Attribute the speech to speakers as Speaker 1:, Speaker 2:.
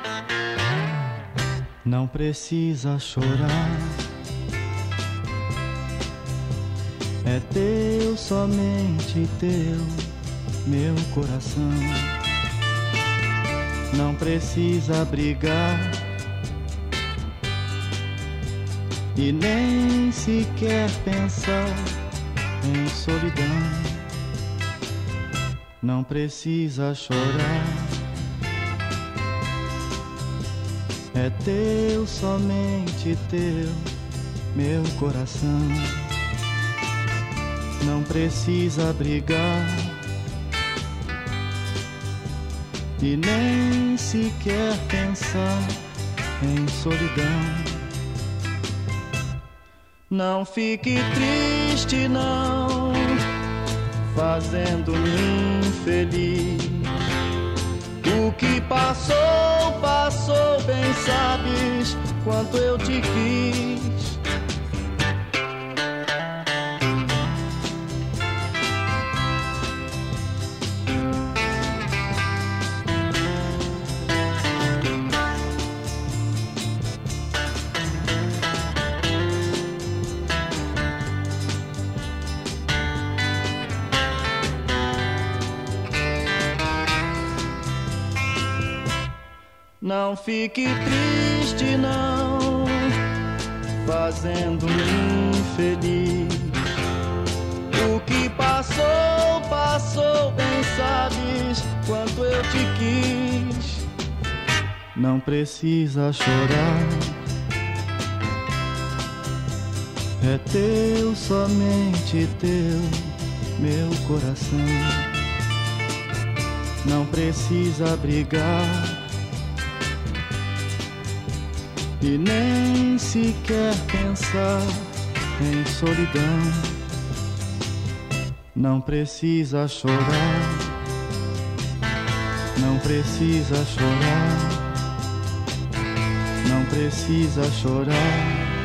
Speaker 1: Não precisa chorar, é teu, somente teu, meu coração. Não precisa brigar e nem sequer pensar em solidão. Não precisa chorar, é teu, somente teu, meu coração. Não precisa brigar e nem sequer pensar em solidão. Não fique triste não, fazendo-me infeliz. O que passou, passou, bem sabes quanto eu te quis. Não fique triste não, fazendo-me infeliz. O que passou, passou, bem sabes quanto eu te quis. Não precisa chorar, é teu, somente teu, meu coração. Não precisa brigar e nem sequer pensar em solidão. Não precisa chorar, não precisa chorar, não precisa chorar.